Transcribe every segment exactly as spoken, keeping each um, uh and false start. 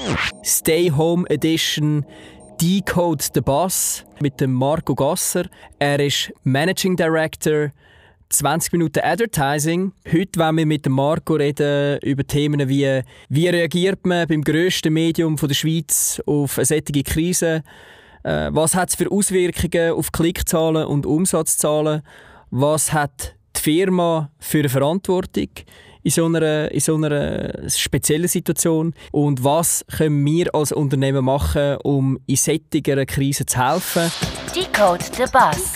Stay Home Edition Decode the Bus mit dem Marco Gasser. Er ist Managing Director zwanzig Minuten Advertising. Heute wollen wir mit dem Marco reden über Themen wie wie reagiert man beim grössten Medium der Schweiz auf eine solche Krise? Äh, was hat es für Auswirkungen auf Klickzahlen und Umsatzzahlen? Was hat die Firma für eine Verantwortung in so einer, in so einer speziellen Situation? Und was können wir als Unternehmen machen, um in solcher Krise zu helfen? Decode the Bus.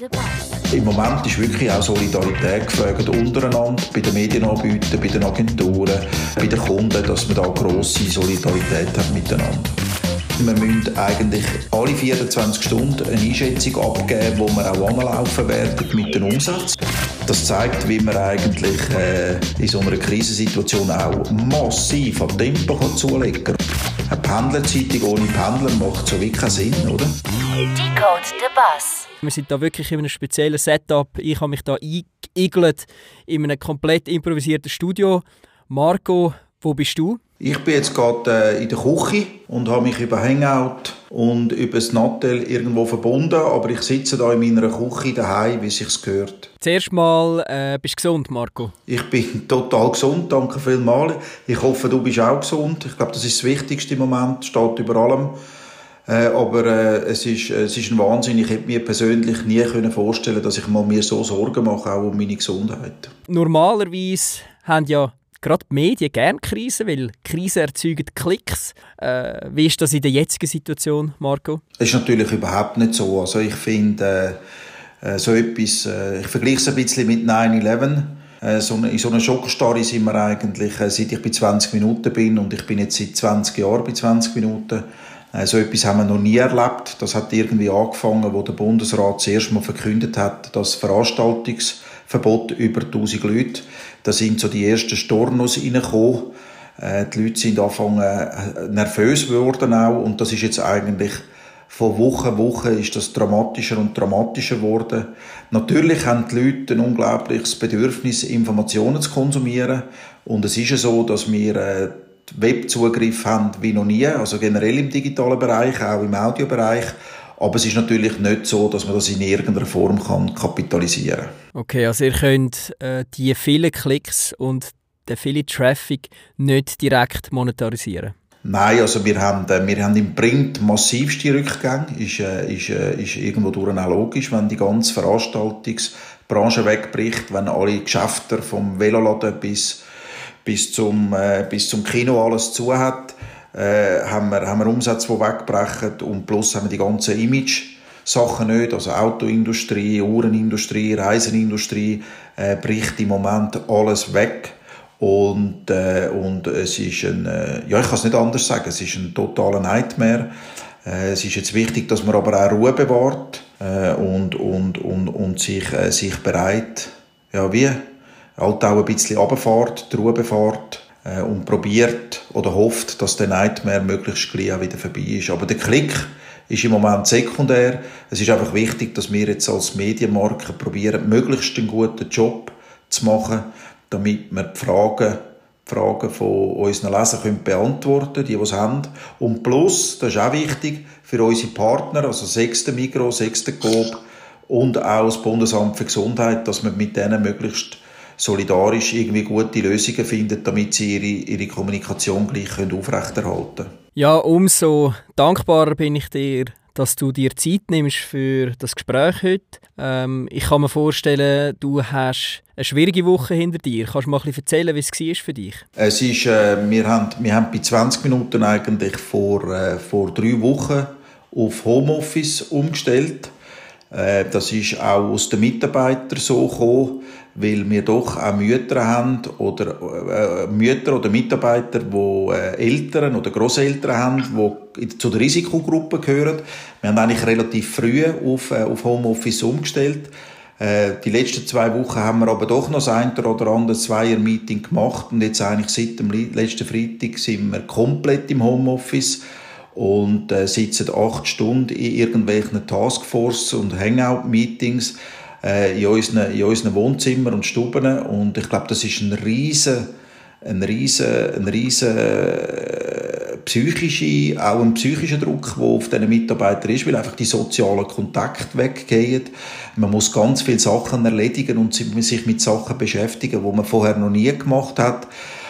Im Moment ist wirklich auch Solidarität gefragt untereinander, bei den Medienanbietern, bei den Agenturen, bei den Kunden, dass man da grosse Solidarität hat miteinander. Wir müssen eigentlich alle vierundzwanzig Stunden eine Einschätzung abgeben, wo wir auch anlaufen werden mit dem Umsatz. Das zeigt, wie man eigentlich äh, in so einer Krisensituation auch massiv an Tempo zulegen kann. Eine Pendlerzeitung ohne Pendler macht so wirklich keinen Sinn, oder? Decode the Bus. Wir sind da wirklich in einem speziellen Setup. Ich habe mich da eingeigelt in einem komplett improvisierten Studio. Marco, wo bist du? Ich bin jetzt gerade äh, in der Küche und habe mich über Hangout und über das Nattel irgendwo verbunden, aber ich sitze da in meiner Küche daheim, wie es sich gehört. Zuerst mal, äh, bist du gesund, Marco? Ich bin total gesund, danke vielmals. Ich hoffe, du bist auch gesund. Ich glaube, das ist das Wichtigste im Moment, steht über allem. Äh, aber äh, es, ist, äh, es ist ein Wahnsinn. Ich hätte mir persönlich nie können vorstellen, dass ich mal mir so Sorgen mache, auch um meine Gesundheit. Normalerweise haben ja gerade die Medien gerne Krisen, weil Krisen erzeugen Klicks. Äh, wie ist das in der jetzigen Situation, Marco? Es ist natürlich überhaupt nicht so. Also ich finde äh, so etwas, äh, ich vergleiche es ein bisschen mit neun elf. Äh, so eine, in so einer Schockstarre sind wir eigentlich, äh, seit ich bei zwanzig Minuten bin, und ich bin jetzt seit zwanzig Jahren bei zwanzig Minuten. Äh, so etwas haben wir noch nie erlebt. Das hat irgendwie angefangen, wo der Bundesrat zuerst mal verkündet hat, dass Veranstaltungsverbot über tausend Leute. Da sind so die ersten Stornos reingekommen. Äh, die Leute sind angefangen äh, nervös geworden auch. Und das ist jetzt eigentlich von Woche zu Woche ist das dramatischer und dramatischer geworden. Natürlich haben die Leute ein unglaubliches Bedürfnis, Informationen zu konsumieren. Und es ist ja so, dass wir äh, Webzugriff haben wie noch nie. Also generell im digitalen Bereich, auch im Audiobereich. Aber es ist natürlich nicht so, dass man das in irgendeiner Form kann kapitalisieren kann. Okay, also ihr könnt äh, die vielen Klicks und den vielen Traffic nicht direkt monetarisieren? Nein, also wir haben, äh, wir haben im Print massivste Rückgänge. Ist, äh, ist, äh, ist irgendwo durch auch logisch, wenn die ganze Veranstaltungsbranche wegbricht, wenn alle Geschäfte vom Veloladen bis, bis, zum, äh, bis zum Kino alles zu hat. Äh, haben, wir, haben wir Umsätze, die wegbrechen, und plus haben wir die ganzen Image-Sachen nicht, also Autoindustrie, Uhrenindustrie, Reisenindustrie, äh, bricht im Moment alles weg, und, äh, und es ist ein, äh, ja, ich kann es nicht anders sagen, es ist ein totaler Nightmare. Äh, es ist jetzt wichtig, dass man aber auch Ruhe bewahrt äh, und, und, und, und sich, äh, sich bereit, ja, wie, halt auch ein bisschen runterfährt, die Ruhe bewahrt, und probiert oder hofft, dass der Nightmare möglichst gleich auch wieder vorbei ist. Aber der Klick ist im Moment sekundär. Es ist einfach wichtig, dass wir jetzt als Medienmarke probieren, möglichst einen guten Job zu machen, damit wir die Fragen, die Fragen von unseren Lesern können beantworten können, die, die es haben. Und plus, das ist auch wichtig, für unsere Partner, also sechs der Migros, sechs der Coop und auch das Bundesamt für Gesundheit, dass wir mit denen möglichst solidarisch irgendwie gute Lösungen finden, damit sie ihre, ihre Kommunikation gleich aufrechterhalten können. Ja, umso dankbarer bin ich dir, dass du dir Zeit nimmst für das Gespräch heute. Ähm, ich kann mir vorstellen, du hast eine schwierige Woche hinter dir. Kannst du mal ein bisschen erzählen, wie es war für dich? Es ist, äh, wir, haben, wir haben bei zwanzig Minuten eigentlich vor, äh, vor drei Wochen auf Homeoffice umgestellt. Äh, das ist auch aus den Mitarbeitern so gekommen, weil wir doch auch Mütter haben oder äh, Mütter oder Mitarbeiter, die äh, Eltern oder Grosseltern haben, die zu der Risikogruppe gehören. Wir haben eigentlich relativ früh auf, äh, auf Homeoffice umgestellt. Äh, die letzten zwei Wochen haben wir aber doch noch das eine oder andere Zweier-Meeting gemacht, und jetzt eigentlich seit dem letzten Freitag sind wir komplett im Homeoffice und äh, sitzen acht Stunden in irgendwelchen Taskforce und Hangout-Meetings äh, in unseren, in unseren Wohnzimmern und Stuben. Und ich glaube, das ist ein riesen, ein riesen, ein riesen äh, psychische, auch ein psychischer Druck, der auf diesen Mitarbeitern ist, weil einfach die sozialen Kontakte weggehen. Man muss ganz viele Sachen erledigen und sich mit Sachen beschäftigen, die man vorher noch nie gemacht hat.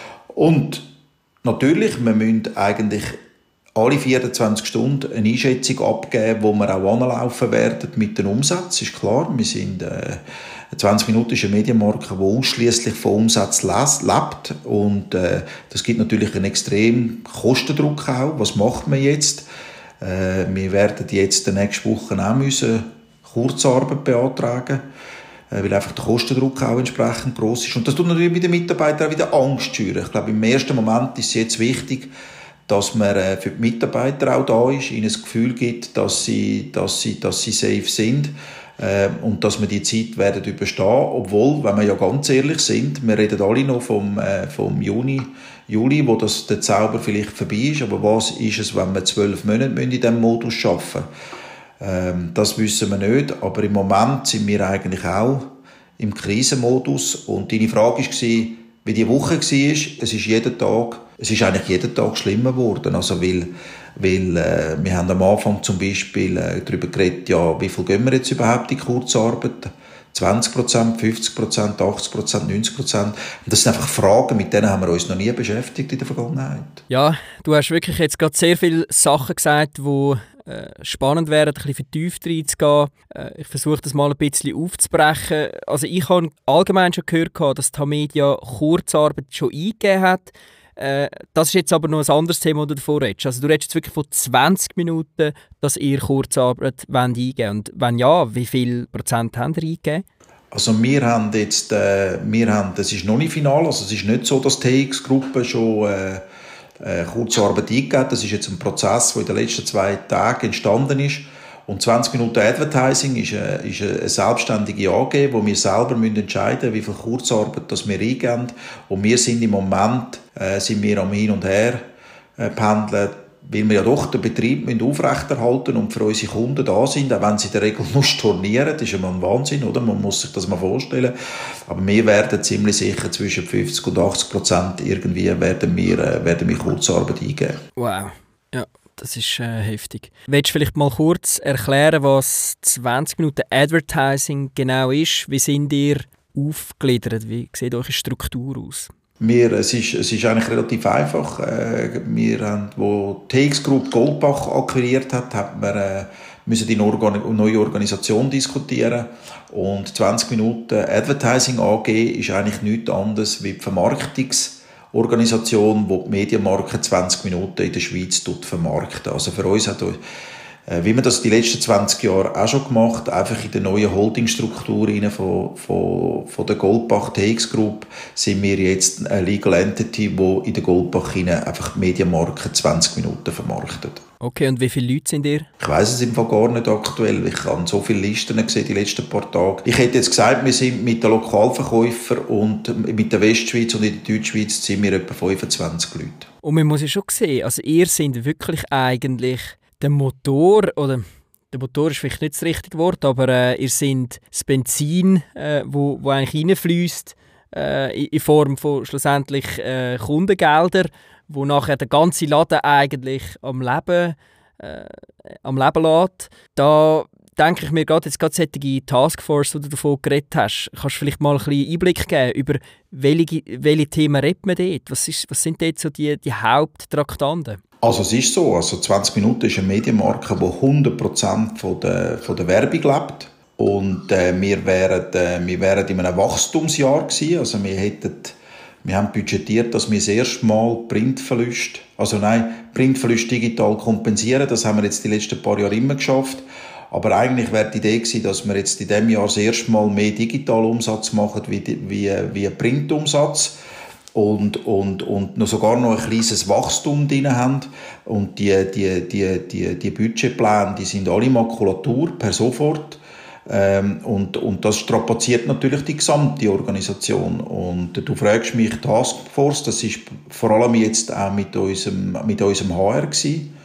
Und natürlich, wir müssen eigentlich alle vierundzwanzig Stunden eine Einschätzung abgeben, wo wir auch anlaufen werden mit dem Umsatz. Ist klar, wir sind äh, zwanzig Minuten ist eine Medienmarke, die ausschließlich von Umsatz lebt. Und äh, das gibt natürlich einen extremen Kostendruck auch. Was macht man jetzt? Äh, wir werden jetzt in der nächsten Woche auch müssen Kurzarbeit beantragen, äh, weil einfach der Kostendruck auch entsprechend gross ist. Und das tut natürlich mit den Mitarbeitern auch wieder Angst schüren. Ich glaube, im ersten Moment ist es jetzt wichtig, dass man äh, für die Mitarbeiter auch da ist, ihnen das Gefühl gibt, dass sie, dass sie, dass sie safe sind. Äh, und dass wir die Zeit werden überstehen, obwohl, wenn wir ja ganz ehrlich sind, wir reden alle noch vom, äh, vom Juni, Juli, wo das, der Zauber vielleicht vorbei ist, aber was ist es, wenn wir zwölf Monate in diesem Modus arbeiten müssen? Ähm, das wissen wir nicht, aber im Moment sind wir eigentlich auch im Krisenmodus und deine Frage war, wie die Woche war, es ist jeden Tag, es ist eigentlich jeden Tag schlimmer geworden, also weil Weil äh, wir haben am Anfang zum Beispiel äh, darüber geredet, ja, wie viel gehen wir jetzt überhaupt in Kurzarbeit? zwanzig Prozent, fünfzig Prozent, achtzig Prozent, neunzig Prozent. Und das sind einfach Fragen, mit denen haben wir uns noch nie beschäftigt in der Vergangenheit. Ja, du hast wirklich jetzt gerade sehr viele Sachen gesagt, die äh, spannend wären, ein bisschen vertieft reinzugehen. Äh, ich versuche das mal ein bisschen aufzubrechen. Also ich habe allgemein schon gehört, dass Tamedia Kurzarbeit schon eingegeben hat. Äh, das ist jetzt aber noch ein anderes Thema, das du davor redest. Also du redest jetzt wirklich von zwanzig Minuten, dass ihr Kurzarbeit eingeben wollt. Und wenn ja, wie viel Prozent habt ihr eingegeben? Also wir haben jetzt, äh, wir haben, das ist noch nicht final, also es ist nicht so, dass die T X-Gruppe schon äh, äh, Kurzarbeit eingegeben hat. Das ist jetzt ein Prozess, der in den letzten zwei Tagen entstanden ist. Und zwanzig Minuten Advertising ist eine, ist eine selbstständige A G, wo wir selber entscheiden müssen, wie viel Kurzarbeit das wir eingeben. Und wir sind im Moment äh, sind wir am Hin und Her äh, pendeln, weil wir ja doch den Betrieb müssen aufrechterhalten und für unsere Kunden da sind, auch wenn sie in der Regel nur stornieren. Das ist ja mal ein Wahnsinn, oder? Man muss sich das mal vorstellen. Aber wir werden ziemlich sicher zwischen fünfzig und achtzig Prozent irgendwie werden wir, äh, werden wir Kurzarbeit eingeben. Wow, ja. Das ist äh, heftig. Willst du vielleicht mal kurz erklären, was zwanzig Minuten Advertising genau ist? Wie sind ihr aufgegliedert? Wie sieht eure Struktur aus? Wir, es, ist, es ist eigentlich relativ einfach. Äh, wir haben, wo die T X Group Goldbach akquiriert hat, haben wir äh, müssen die neue Organisation diskutieren. Und zwanzig Minuten Advertising A G ist eigentlich nichts anderes wie die Vermarktungs- Organisation, die die Medienmarke zwanzig Minuten in der Schweiz vermarktet. Also für uns hat, wie wir das die letzten zwanzig Jahre auch schon gemacht, einfach in der neuen Holdingstruktur von, von, von der Goldbach T X Group sind wir jetzt eine Legal Entity, die in der Goldbach einfach die Medienmarke zwanzig Minuten vermarktet. Okay, und wie viele Leute sind ihr? Ich weiss es im Fall gar nicht aktuell. Ich habe so viele Listen gesehen die letzten paar Tage. Ich hätte jetzt gesagt, wir sind mit den Lokalverkäufern und mit der Westschweiz und in der Deutschschweiz sind wir etwa fünfundzwanzig Leute. Und man muss ja schon sehen, also ihr seid wirklich eigentlich der Motor, oder der Motor ist vielleicht nicht das richtige Wort, aber äh, ihr seid das Benzin, äh, wo, wo eigentlich reinfliesst, äh, in Form von schlussendlich äh, Kundengeldern, wo nachher der ganze Laden eigentlich am Leben, äh, am Leben lässt. Da denke ich mir gerade, jetzt gerade solche Taskforce, die du davon geredet hast, kannst du vielleicht mal ein bisschen Einblick geben, über welche, welche Themen redet man dort? Was, ist, was sind dort so die, die Haupttraktanten? Also es ist so, also zwanzig Minuten ist eine Medienmarke, die hundert Prozent von der, von der Werbung lebt. Und äh, wir, wären, äh, wir wären in einem Wachstumsjahr gewesen. Also wir hätten Wir haben budgetiert, dass wir das erste Mal Printverluste, also nein, Printverluste digital kompensieren. Das haben wir jetzt die letzten paar Jahre immer geschafft. Aber eigentlich wäre die Idee gewesen, dass wir jetzt in diesem Jahr das erste Mal mehr Digitalumsatz machen wie, wie, wie Printumsatz. Und, und, und noch sogar noch ein kleines Wachstum drin haben. Und die, die, die, die, die Budgetpläne, die sind alle Makulatur per sofort. Ähm, und, und das strapaziert natürlich die gesamte Organisation. Und du fragst mich, Taskforce, das ist vor allem jetzt auch mit unserem, mit unserem H R gewesen.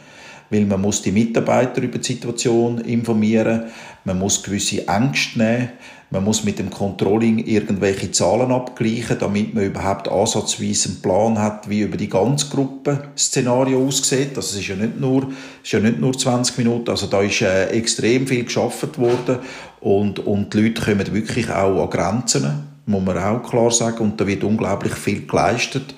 weil man muss die Mitarbeiter über die Situation informieren, man muss gewisse Ängste nehmen, man muss mit dem Controlling irgendwelche Zahlen abgleichen, damit man überhaupt ansatzweise einen Plan hat, wie über die ganze Gruppe das Szenario aussieht. Also es ist ja nicht nur, es ist ja nicht nur zwanzig Minuten, also da ist äh, extrem viel geschaffen worden und, und die Leute kommen wirklich auch an Grenzen, muss man auch klar sagen, und da wird unglaublich viel geleistet.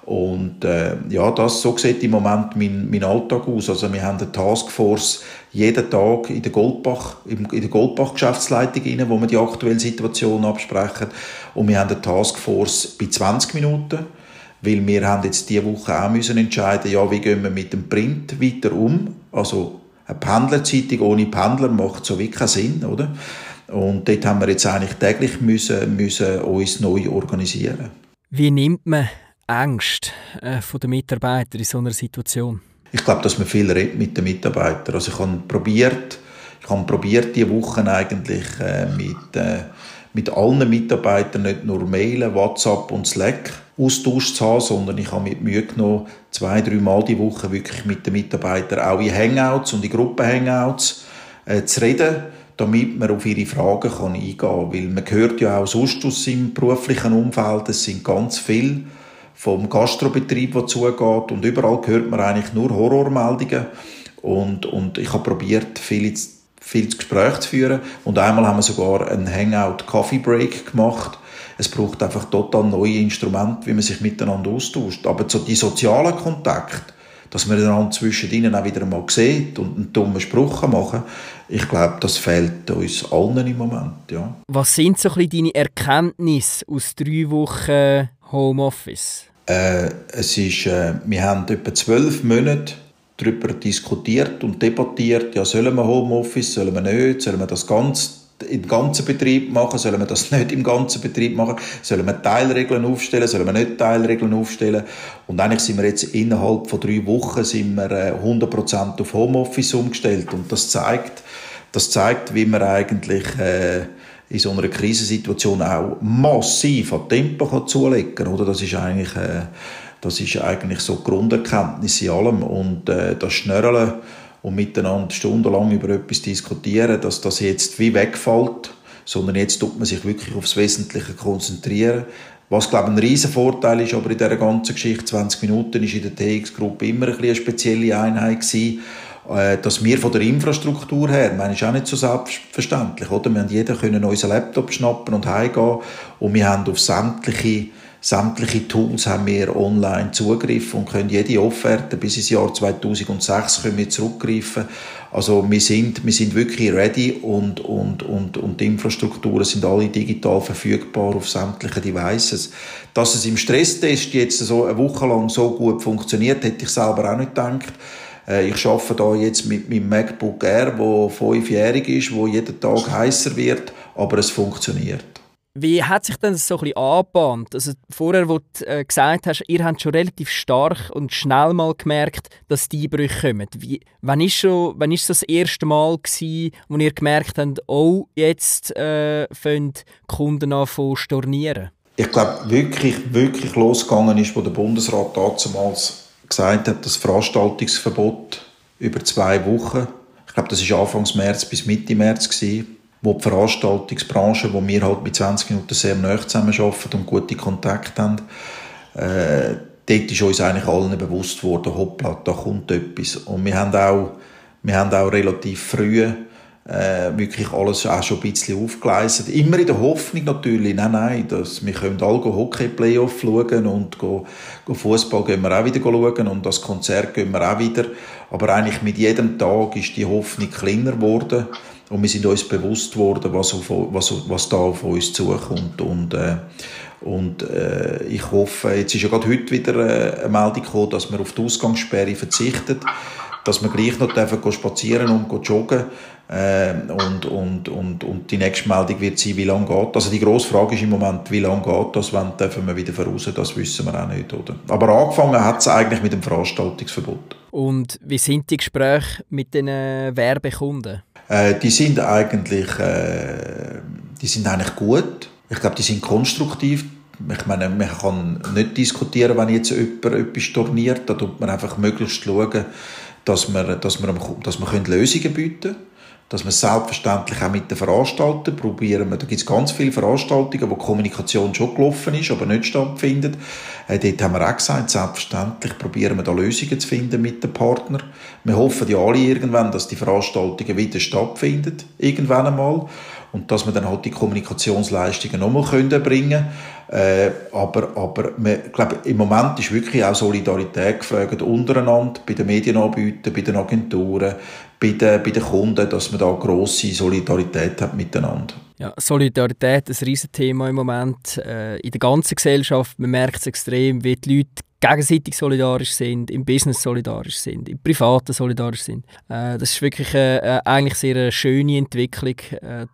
Und äh, ja, das, so sieht im Moment mein, mein Alltag aus. Also wir haben eine Taskforce jeden Tag in der Goldbach, in der Goldbach-Geschäftsleitung rein, wo wir die aktuelle Situation absprechen. Und wir haben eine Taskforce bei zwanzig Minuten, weil wir haben jetzt diese Woche auch müssen entscheiden, ja, wie gehen wir mit dem Print weiter um. Also eine Pendlerzeitung ohne Pendler macht so wie keinen Sinn, oder? Und dort haben wir jetzt eigentlich täglich müssen, müssen uns neu organisieren. Wie nimmt man Ängste äh, von den Mitarbeitern in so einer Situation? Ich glaube, dass man viel redet mit den Mitarbeitern. Also ich habe probiert, ich habe probiert, diese Wochen eigentlich äh, mit, äh, mit allen Mitarbeitern nicht nur Mailen, WhatsApp und Slack Austausch zu haben, sondern ich habe mit Mühe genommen, zwei, drei Mal die Woche wirklich mit den Mitarbeitern auch in Hangouts und in Gruppen-Hangouts äh, zu reden, damit man auf ihre Fragen kann eingehen kann. Weil man hört ja auch sonst aus seinem beruflichen Umfeld, es sind ganz viele vom Gastrobetrieb, der zugeht, und überall hört man eigentlich nur Horrormeldungen. Und, und ich habe probiert, viel, viel Gespräch zu führen. Und einmal haben wir sogar einen Hangout-Coffee-Break gemacht. Es braucht einfach total neue Instrumente, wie man sich miteinander austauscht. Aber so die sozialen Kontakte, dass man einander zwischen ihnen auch wieder einmal sieht und einen dummen Spruch machen kann, ich glaube, das fehlt uns allen im Moment. Ja. Was sind so ein bisschen deine Erkenntnisse aus drei Wochen Homeoffice? Äh, es ist, äh, wir haben etwa zwölf Monate darüber diskutiert und debattiert, ja, sollen wir Homeoffice, sollen wir nicht, sollen wir das ganz im ganzen Betrieb machen, sollen wir das nicht im ganzen Betrieb machen, sollen wir Teilregeln aufstellen, sollen wir nicht Teilregeln aufstellen. Und eigentlich sind wir jetzt innerhalb von drei Wochen sind wir äh, hundert Prozent auf Homeoffice umgestellt. Und das zeigt, das zeigt, wie man eigentlich äh, in so einer Krisensituation auch massiv an Tempo kann zulegen kann. Oder? Das ist eigentlich, äh, das ist eigentlich so die Grunderkenntnis in allem. Und äh, das Schnörreln und miteinander stundenlang über etwas diskutieren, dass das jetzt wie wegfällt, sondern jetzt tut man sich wirklich aufs Wesentliche konzentrieren. Was, glaube ich, ein riesen Vorteil ist, aber in dieser ganzen Geschichte, zwanzig Minuten, ist in der T X-Gruppe immer ein bisschen eine spezielle Einheit gewesen, dass wir von der Infrastruktur her, ich meine, ist auch nicht so selbstverständlich, oder? Wir haben jeder können unseren Laptop schnappen und heimgehen, und wir haben auf sämtliche Sämtliche Tools haben wir online Zugriff und können jede Offerte bis ins Jahr zweitausendsechs können wir zurückgreifen. Also wir sind, wir sind wirklich ready, und, und, und, und die Infrastrukturen sind alle digital verfügbar auf sämtlichen Devices. Dass es im Stresstest jetzt so eine Woche lang so gut funktioniert, hätte ich selber auch nicht gedacht. Ich arbeite da jetzt mit meinem MacBook Air, der fünfjährig ist, der jeden Tag heißer wird, aber es funktioniert. Wie hat sich denn das so ein bisschen angebahnt? Also vorher, wo du äh, gesagt hast, ihr habt schon relativ stark und schnell mal gemerkt, dass die Einbrüche kommen. Wie, wann war schon, wann ist das, das erste Mal gewesen, wo ihr gemerkt habt, oh, jetzt äh, fangen die Kunden an zu stornieren? Ich glaube, wirklich, wirklich losgegangen ist, wo der Bundesrat damals gesagt hat, das Veranstaltungsverbot über zwei Wochen. Ich glaube, das war Anfang März bis Mitte März gewesen, wo die Veranstaltungsbranche, wo wir halt mit zwanzig Minuten sehr nahe zusammenarbeiten und gute Kontakte haben, äh, dort ist uns eigentlich allen bewusst geworden, hoppla, da kommt etwas. Und wir haben auch, wir haben auch relativ früh äh, wirklich alles auch schon ein bisschen aufgeleistet. Immer in der Hoffnung natürlich, nein, nein, dass wir können alle Hockey-Playoff schauen und go, go Fußball gehen wir auch wieder schauen und das Konzert gehen wir auch wieder. Aber eigentlich mit jedem Tag ist die Hoffnung kleiner geworden. Und wir sind uns bewusst geworden, was, auf, was, was da auf uns zukommt. Und, äh, und äh, ich hoffe, jetzt ist ja gerade heute wieder äh, eine Meldung gekommen, dass man auf die Ausgangssperre verzichtet, dass man gleich noch dürfen spazieren und joggen äh, und, und, und, und die nächste Meldung wird sein, wie lange geht. Also die grosse Frage ist im Moment, wie lange geht das, wann dürfen wir wieder voraus, das wissen wir auch nicht. Oder? Aber angefangen hat es eigentlich mit dem Veranstaltungsverbot. Und wie sind die Gespräche mit den äh, Werbekunden? Äh, die sind eigentlich, äh, die sind eigentlich gut. Ich glaube, die sind konstruktiv. Ich meine, man kann nicht diskutieren, wenn jetzt jemand etwas storniert. Da tut man einfach möglichst schauen, dass wir, dass wir, dass wir können Lösungen bieten können. Dass wir selbstverständlich auch mit den Veranstaltern probieren. Da gibt es ganz viele Veranstaltungen, wo die Kommunikation schon gelaufen ist, aber nicht stattfindet. Äh, dort haben wir auch gesagt, selbstverständlich probieren wir da Lösungen zu finden mit den Partnern. Wir hoffen ja alle irgendwann, dass die Veranstaltungen wieder stattfinden, irgendwann einmal. Und dass wir dann halt die Kommunikationsleistungen nochmal bringen können. Äh, aber aber wir, ich glaube, im Moment ist wirklich auch Solidarität gefragt untereinander, bei den Medienanbietern, bei den Agenturen, bei den, bei den Kunden, dass man da grosse Solidarität hat miteinander. Ja, Solidarität ist ein Riesenthema im Moment äh, in der ganzen Gesellschaft. Man merkt es extrem, wie die Leute gegenseitig solidarisch sind, im Business solidarisch sind, im Privaten solidarisch sind. Äh, das ist wirklich äh, äh, eigentlich sehr eine schöne Entwicklung. Äh,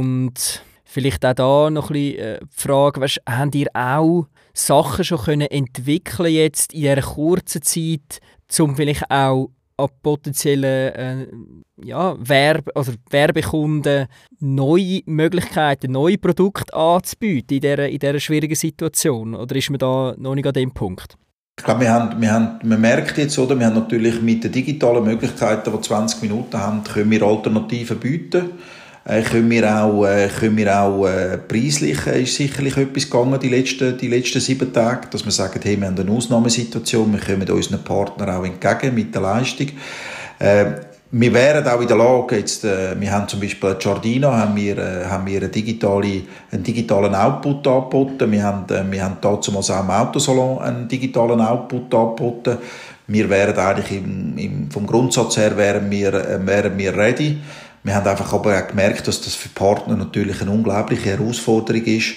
und vielleicht auch da noch ein bisschen äh, die Frage, weißt, habt ihr auch Sachen schon können entwickeln jetzt in dieser kurzen Zeit, um vielleicht auch an potenziellen äh, ja, Werbe- oder Werbekunden neue Möglichkeiten, neue Produkte anzubieten in dieser, in dieser schwierigen Situation? Oder ist man da noch nicht an dem Punkt? Ich glaube, wir haben, wir haben, man merkt jetzt, oder, wir haben natürlich mit den digitalen Möglichkeiten, die zwanzig Minuten haben, können wir Alternativen bieten. Äh, können wir auch, äh, können wir auch äh, preislich äh, ist sicherlich etwas gegangen die letzten, die letzten sieben Tage, dass wir sagen, hey, wir haben eine Ausnahmesituation, wir kommen unseren Partnern auch entgegen mit der Leistung. Äh, wir wären auch in der Lage, jetzt, äh, wir haben zum Beispiel at Giardino, haben wir, äh, haben wir eine digitale, einen digitalen Output angeboten, wir haben, äh, wir haben dazu auch im Autosalon einen digitalen Output angeboten. Wir wären eigentlich im, im, vom Grundsatz her wären wir, äh, wären wir ready. Wir haben einfach aber auch gemerkt, dass das für Partner natürlich eine unglaubliche Herausforderung ist,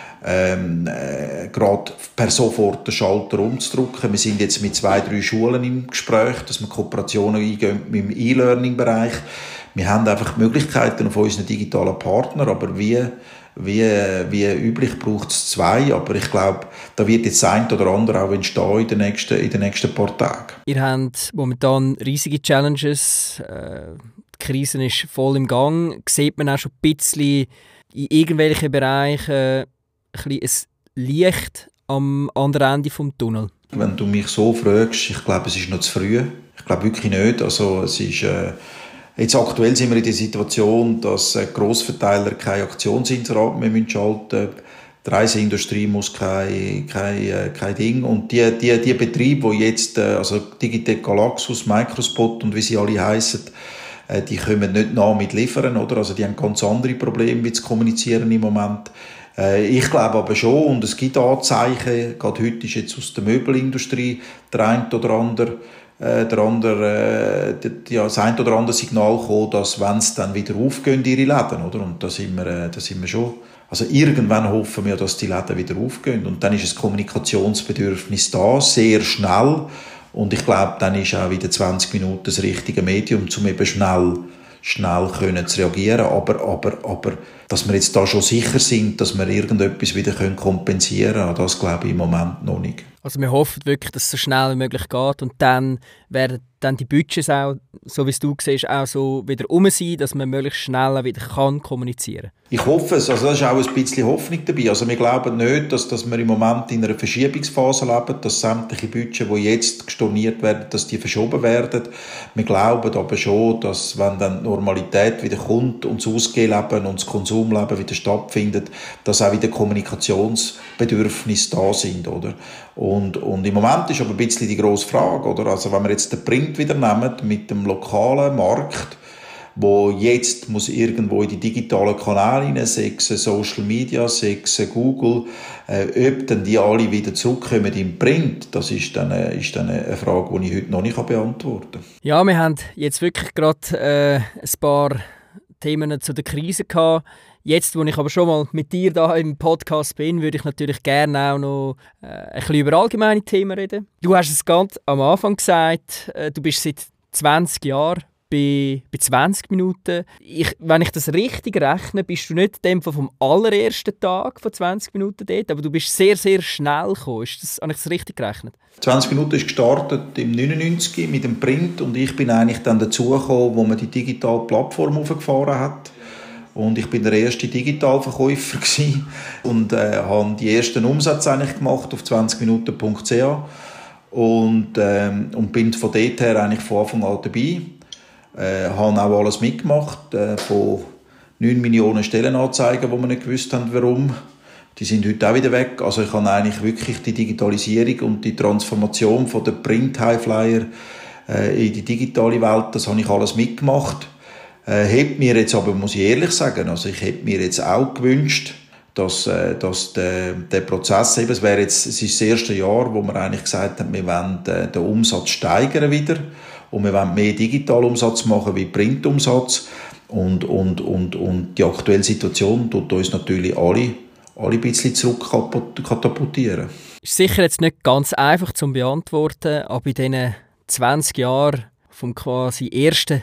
ähm, äh, gerade per sofort den Schalter umzudrücken. Wir sind jetzt mit zwei, drei Schulen im Gespräch, dass wir Kooperationen eingehen im E-Learning-Bereich. Wir haben einfach die Möglichkeiten auf unseren digitalen Partner, aber wie, wie, wie üblich braucht es zwei. Aber ich glaube, da wird jetzt ein oder andere auch entstehen in den nächsten, in den nächsten paar Tagen. Ihr habt momentan riesige Challenges. Äh Die Krise ist voll im Gang. Sieht man auch schon ein bisschen in irgendwelchen Bereichen ein, ein Licht am anderen Ende des Tunnels? Wenn du mich so fragst, ich glaube, es ist noch zu früh. Ich glaube wirklich nicht. Also, es ist, äh, jetzt aktuell sind wir in der Situation, dass äh, Grossverteiler keine Aktionsinserate mehr schalten müssen. Die Reiseindustrie muss kein, kein, kein Ding. Und die, die, die Betriebe, die jetzt, äh, also Digitec Galaxus, Microspot und wie sie alle heissen, die können nicht nach mit liefern, oder? Also die haben ganz andere Probleme, wie zu kommunizieren im Moment. Ich glaube aber schon, und es gibt Anzeichen, gerade heute ist jetzt aus der Möbelindustrie der ein oder andere, äh, der andere, äh, ja, das ein oder andere Signal gekommen, dass, wenn es dann wieder aufgehen, ihre Läden, oder? Und da sind wir, äh, da sind wir schon. Also irgendwann hoffen wir, dass die Läden wieder aufgehen. Und dann ist das Kommunikationsbedürfnis da, sehr schnell. Und ich glaube, dann ist auch wieder zwanzig Minuten das richtige Medium, um eben schnell, schnell können zu reagieren. Aber, aber, aber, dass wir jetzt da schon sicher sind, dass wir irgendetwas wieder kompensieren können, das glaube ich im Moment noch nicht. Also wir hoffen wirklich, dass es so schnell wie möglich geht und dann werden dann die Budgets auch, so wie es du siehst, auch so wieder rum sein, dass man möglichst schnell wieder kann kommunizieren kann. Ich hoffe es. Also da ist auch ein bisschen Hoffnung dabei. Also wir glauben nicht, dass, dass wir im Moment in einer Verschiebungsphase leben, dass sämtliche Budgets, die jetzt storniert werden, dass die verschoben werden. Wir glauben aber schon, dass wenn dann die Normalität wieder kommt und das Ausgehleben und das Konsumleben wieder stattfindet, dass auch wieder Kommunikationsbedürfnisse da sind, oder? Und, und im Moment ist aber ein bisschen die grosse Frage, oder? Also wenn wir jetzt den Print wieder nehmen mit dem lokalen Markt, wo jetzt muss irgendwo in die digitalen Kanäle hinein, sei es Social Media, sei es Google, äh, ob dann die alle wieder zurückkommen im Print, das ist dann, äh, ist dann eine Frage, die ich heute noch nicht beantworten kann. Ja, wir haben jetzt wirklich gerade äh, ein paar Themen zu der Krise gehabt. Jetzt, wo ich aber schon mal mit dir da im Podcast bin, würde ich natürlich gerne auch noch äh, ein bisschen über allgemeine Themen reden. Du hast es ganz am Anfang gesagt, äh, du bist seit zwanzig Jahren bei, bei zwanzig Minuten. Ich, wenn ich das richtig rechne, bist du nicht dem vom allerersten Tag von zwanzig Minuten dort, aber du bist sehr, sehr schnell gekommen. Ist das, habe ich das richtig gerechnet? zwanzig Minuten ist gestartet im neunundneunzig mit dem Print und ich bin eigentlich dann dazugekommen, wo man die digitale Plattform aufgefahren hat. Und ich bin der erste Digitalverkäufer gewesen und äh, habe die ersten Umsätze eigentlich gemacht auf zwanzig minuten punkt c h. und, ähm, und bin von dort her eigentlich von Anfang an dabei. Äh, habe auch alles mitgemacht, äh, von neun Millionen Stellenanzeigen, wo wir nicht gewusst haben, warum. Die sind heute auch wieder weg. Also ich habe eigentlich wirklich die Digitalisierung und die Transformation von der Print-Highflyer äh, in die digitale Welt, das habe ich alles mitgemacht. Äh, hätte mir jetzt aber, muss ich ehrlich sagen, also ich hätte mir jetzt auch gewünscht, dass, äh, dass der, der Prozess, eben, es wäre jetzt, es ist das erste Jahr, wo wir eigentlich gesagt haben, wir wollen äh, den Umsatz steigern wieder und wir wollen mehr Digitalumsatz machen wie Printumsatz und, und, und, und die aktuelle Situation tut uns natürlich alle alle ein bisschen zurück katapultieren. Ist sicher jetzt nicht ganz einfach zu beantworten, aber in diesen zwanzig Jahren vom quasi ersten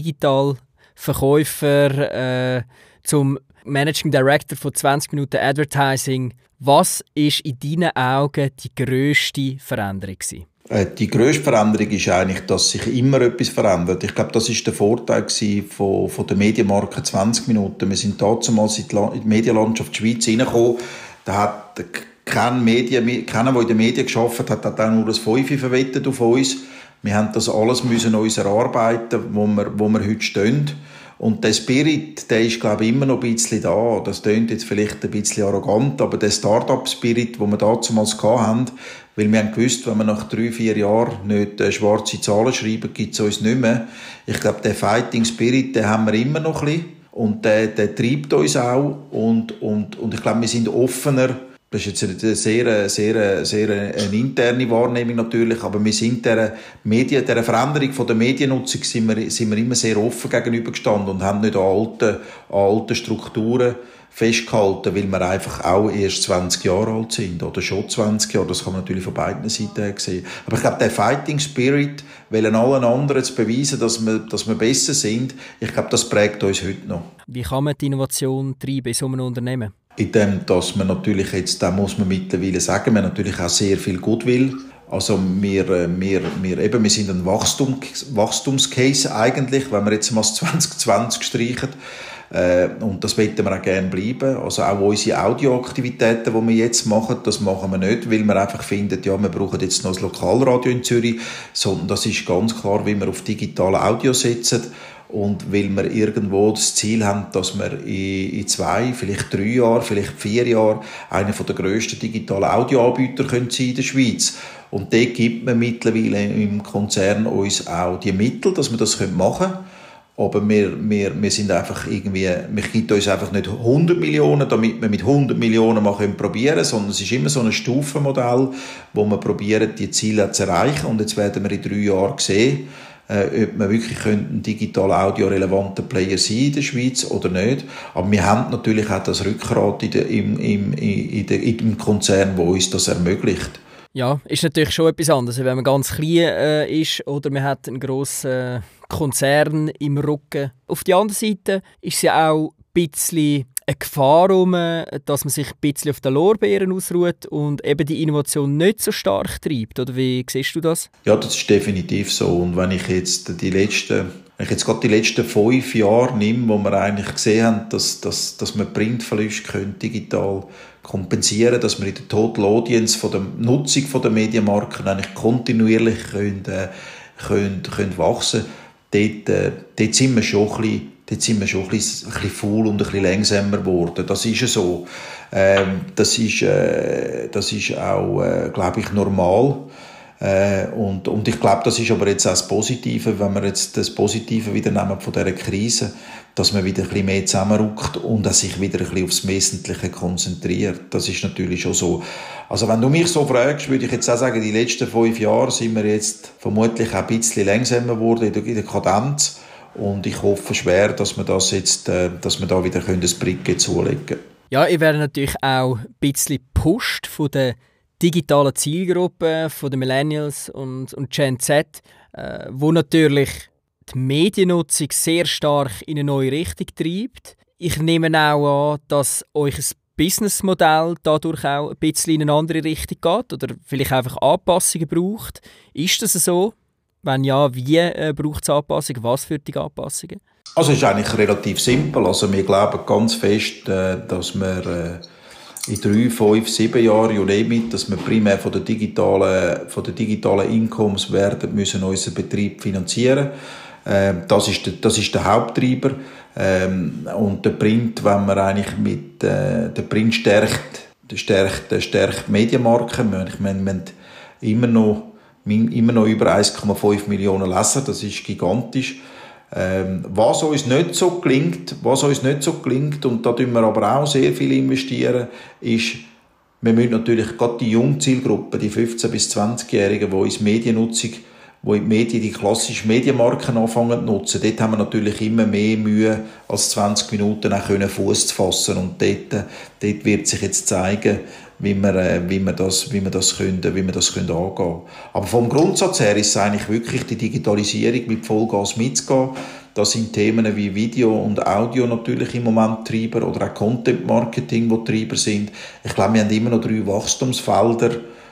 Digitalverkäufer äh, zum Managing Director von zwanzig Minuten Advertising, was ist in deinen Augen die grösste Veränderung gewesen? Die grösste Veränderung ist eigentlich, dass sich immer etwas verändert. Ich glaube, das ist der Vorteil von, von der Medienmarke zwanzig Minuten. Wir sind damals in die Medienlandschaft Schweiz reingekommen. Da hat kein Medien, keiner, der in den Medien gearbeitet hat, hat auch nur das Fünfe verwettet auf uns. Wir haben das alles müssen uns erarbeiten, wo wir, wo wir heute stehen. Und der Spirit, der ist, glaube ich, immer noch ein bisschen da. Das klingt jetzt vielleicht ein bisschen arrogant, aber der Start-up-Spirit, den wir damals hatten, weil wir haben gewusst, wenn wir nach drei, vier Jahren nicht äh, schwarze Zahlen schreiben, gibt es uns nicht mehr. Ich glaube, der Fighting-Spirit, den haben wir immer noch ein bisschen. Und der, der treibt uns auch. Und, und, und ich glaube, wir sind offener. Das ist jetzt eine sehr, sehr, sehr eine interne Wahrnehmung natürlich, aber wir sind der Medien, der Veränderung von der Mediennutzung sind wir, sind wir immer sehr offen gegenübergestanden und haben nicht an alten, an alten Strukturen festgehalten, weil wir einfach auch erst zwanzig Jahre alt sind oder schon zwanzig Jahre. Das kann man natürlich von beiden Seiten sehen. Aber ich glaube, der Fighting Spirit, allen anderen zu beweisen, dass wir, dass wir besser sind, ich glaube, das prägt uns heute noch. Wie kann man die Innovation treiben in so einem Unternehmen? In dem, dass man natürlich jetzt, da muss man mittlerweile sagen, wir haben natürlich auch sehr viel Goodwill. Also wir, wir, wir, eben, wir sind ein Wachstum, Wachstumscase eigentlich, wenn wir jetzt mal zwanzig zwanzig streichen. Äh, und das wollen wir auch gerne bleiben. Also auch unsere Audioaktivitäten, die wir jetzt machen, das machen wir nicht, weil wir einfach finden, ja, wir brauchen jetzt noch das Lokalradio in Zürich, sondern das ist ganz klar, wie wir auf digitale Audio setzen. Und weil wir irgendwo das Ziel haben, dass wir in zwei, vielleicht drei Jahren, vielleicht vier Jahren einer der grössten digitalen Audioanbieter sein in der Schweiz. Und dort gibt man mittlerweile im Konzern uns auch die Mittel, dass wir das machen können. Aber wir, wir, wir sind einfach irgendwie, wir gibt uns einfach nicht hundert Millionen, damit wir mit hundert Millionen mal probieren können, sondern es ist immer so ein Stufenmodell, wo wir probieren, die Ziele zu erreichen. Und jetzt werden wir in drei Jahren sehen, Äh, ob wir wirklich ein digital audiorelevanter Player sein in der Schweiz oder nicht. Aber wir haben natürlich auch das Rückgrat in der, im, im, in der, im Konzern, wo uns das ermöglicht. Ja, ist natürlich schon etwas anderes, wenn man ganz klein äh, ist oder man hat einen grossen äh, Konzern im Rücken. Auf der anderen Seite ist es ja auch ein bisschen eine Gefahr, um, dass man sich ein bisschen auf den Lorbeeren ausruht und eben die Innovation nicht so stark treibt. Oder wie siehst du das? Ja, das ist definitiv so. Und wenn ich jetzt die letzten, wenn ich jetzt gerade die letzten fünf Jahre nehme, wo wir eigentlich gesehen haben, dass, dass, dass wir Printverluste können digital kompensieren, dass wir in der Total Audience von der Nutzung von der Medienmarken eigentlich kontinuierlich können, äh, können, können wachsen können, dort, äh, dort sind wir schon ein bisschen Dort sind wir schon ein bisschen, ein bisschen faul und ein bisschen langsamer geworden. Das ist ja so. Ähm, das, ist, äh, das ist auch, äh, glaube ich, normal. Äh, und, und ich glaube, das ist aber jetzt auch das Positive, wenn wir jetzt das Positive wieder nehmen von dieser Krise, dass man wieder ein bisschen mehr zusammenrückt und dass sich wieder ein bisschen aufs Wesentliche konzentriert. Das ist natürlich schon so. Also wenn du mich so fragst, würde ich jetzt auch sagen, die letzten fünf Jahre sind wir jetzt vermutlich auch ein bisschen langsamer geworden in der, in der Kadenz. Und ich hoffe schwer, dass wir das jetzt, äh, dass wir da wieder das Bricke zulegen können. Ja, ihr werdet natürlich auch ein bisschen gepusht von der digitalen Zielgruppe, von den Millennials und, und Gen Z, äh, wo natürlich die Mediennutzung sehr stark in eine neue Richtung treibt. Ich nehme auch an, dass euch ein Businessmodell dadurch auch ein bisschen in eine andere Richtung geht oder vielleicht einfach Anpassungen braucht. Ist das so? Wenn ja, wie äh, braucht es Anpassungen? Was für die Anpassungen? Also es ist eigentlich relativ simpel. Also wir glauben ganz fest, äh, dass wir, äh, in drei, fünf, sieben Jahren, you name it, dass wir primär von der digitalen, von der digitalen Incomes werden müssen unseren Betrieb finanzieren. Ähm, das ist der, das ist der Haupttreiber. Ähm, und der Print, wenn man eigentlich mit, äh, der Print stärkt, stärkt, stärkt Medienmarken. Wir, ich meine, wir haben immer noch, immer noch über eins Komma fünf Millionen Leser, das ist gigantisch. Ähm, was uns nicht so gelingt, was uns nicht so gelingt, und da tun wir aber auch sehr viel investieren, ist, wir müssen natürlich gerade die junge Zielgruppe, die fünfzehn- bis zwanzigjährigen, die uns Mediennutzung, die in die Medien, die klassischen Medienmarken anfangen zu nutzen, dort haben wir natürlich immer mehr Mühe, als zwanzig Minuten auch können Fuß zu fassen, und dort, dort wird sich jetzt zeigen, wie wir, wie wir das, wie wir das können, wie wir das können angehen. Aber vom Grundsatz her ist es eigentlich wirklich die Digitalisierung mit Vollgas mitzugehen. Das sind Themen wie Video und Audio natürlich im Moment Treiber, oder auch Content Marketing, wo Treiber sind. Ich glaube, wir haben immer noch drei Wachstumsfelder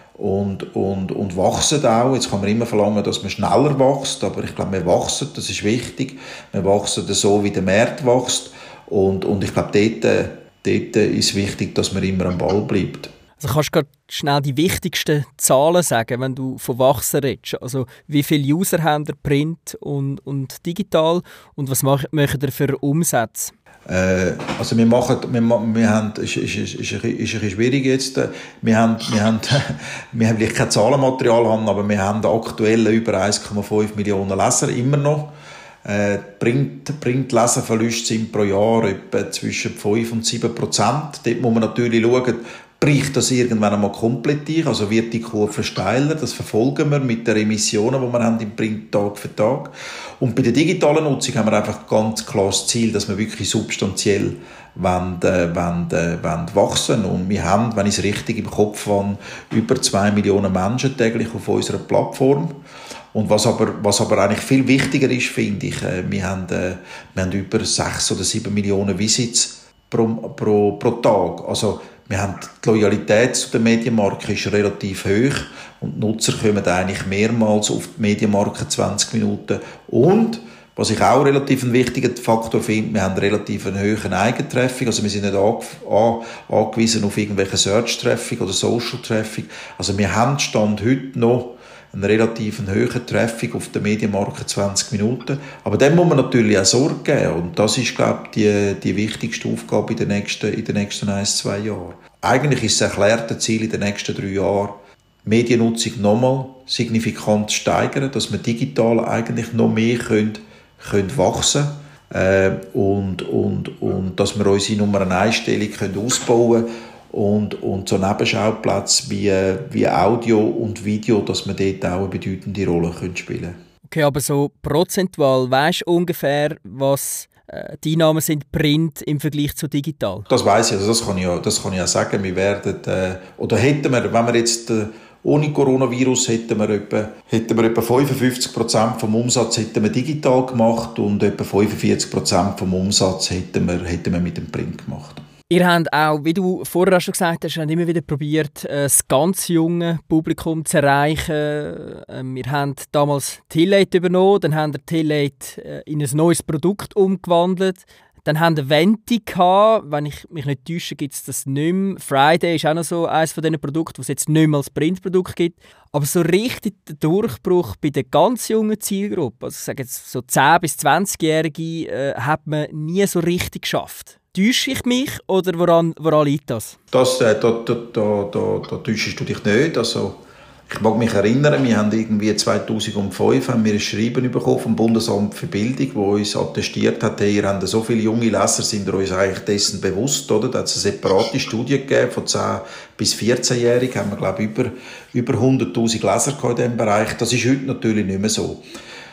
und, und, und wachsen auch. Jetzt kann man immer verlangen, dass man schneller wächst, aber ich glaube, wir wachsen, das ist wichtig. Wir wachsen so, wie der Markt wächst, und, und ich glaube, dort, dort ist wichtig, dass man immer am Ball bleibt. Also kannst du gerade schnell die wichtigsten Zahlen sagen, wenn du von Wachsen redest? Also wie viele User haben ihr Print und, und digital, und was machen ihr für Umsätze? Äh, also wir machen, wir, wir haben, ist, ist, ist, ist, ist ein bisschen schwierig jetzt, wir haben, wir haben, wir haben vielleicht kein Zahlenmaterial haben, aber wir haben aktuell über eins Komma fünf Millionen Leser immer noch. Äh, Print, Print-Leserverluste sind pro Jahr etwa zwischen fünf und sieben Prozent. Dort muss man natürlich schauen, bricht das irgendwann einmal komplett durch, also wird die Kurve steiler, das verfolgen wir mit den Emissionen, die wir haben im Print Tag für Tag. Und bei der digitalen Nutzung haben wir einfach ganz klar das Ziel, dass wir wirklich substanziell wollen, äh, wollen, äh, wollen wachsen. Und wir haben, wenn ich es richtig im Kopf habe, über zwei Millionen Menschen täglich auf unserer Plattform. Und was aber, was aber eigentlich viel wichtiger ist, finde ich, äh, wir, haben, äh, wir haben über sechs oder sieben Millionen Visits pro, pro, pro Tag. Also wir haben die Loyalität zu der Medienmarke ist relativ hoch, und die Nutzer kommen eigentlich mehrmals auf die Medienmarke zwanzig Minuten. Und was ich auch relativ einen wichtigen Faktor finde, wir haben relativ einen hohen Eigentraffic, also wir sind nicht angewiesen auf irgendwelche Search-Traffic oder Social-Traffic. Also wir haben Stand heute noch einen relativ hohen Traffic auf der Medienmarke zwanzig Minuten. Aber dem muss man natürlich auch Sorge geben. Und das ist, glaube ich, die, die wichtigste Aufgabe in den nächsten, in den nächsten ein, zwei Jahren. Eigentlich ist das erklärte Ziel in den nächsten drei Jahren, Mediennutzung nochmal signifikant zu steigern, dass wir digital eigentlich noch mehr können, können wachsen können, äh, und, und, und dass wir unsere Nummer eins Stellung können ausbauen können. Und, und so Nebenschauplätze wie, wie Audio und Video, dass wir dort auch eine bedeutende Rolle spielen können. Okay, aber so prozentual, weisst du ungefähr, was äh, die Einnahmen sind Print im Vergleich zu digital? Das weiss ich, also das kann ich ja, das kann ich ja sagen. Wir werden, äh, oder hätten wir, wenn wir jetzt äh, ohne Coronavirus hätten wir etwa, hätten wir etwa fünfundfünfzig Prozent vom Umsatz hätten wir digital gemacht, und etwa fünfundvierzig Prozent vom Umsatz hätten wir, hätten wir mit dem Print gemacht. Ihr habt auch, wie du vorher schon gesagt hast, immer wieder probiert, das ganz junge Publikum zu erreichen. Wir haben damals Tillate übernommen, dann haben wir Tillate in ein neues Produkt umgewandelt. Dann haben wir Venti gehabt. Wenn ich mich nicht täusche, gibt es das nicht mehr. Friday ist auch noch so eines von diesen Produkten, was es jetzt nicht mehr als Printprodukt gibt. Aber so richtig der Durchbruch bei der ganz jungen Zielgruppe, also ich sage jetzt so zehn- bis zwanzigjährige, äh, hat man nie so richtig geschafft. Täusche ich mich, oder woran, woran liegt das? das äh, da, da, da, da, da täuschst du dich nicht. Also, ich mag mich erinnern, wir haben irgendwie zweitausendfünf haben wir ein Schreiben bekommen vom Bundesamt für Bildung, das uns attestiert hat, hey, ihr habt so viele junge Leser, sind ihr euch eigentlich dessen bewusst, oder? Da hat es eine separate Studie gegeben, von zehn- bis vierzehnjährigen, haben wir, glaube ich, über, über hunderttausend Leser in diesem Bereich. Das ist heute natürlich nicht mehr so.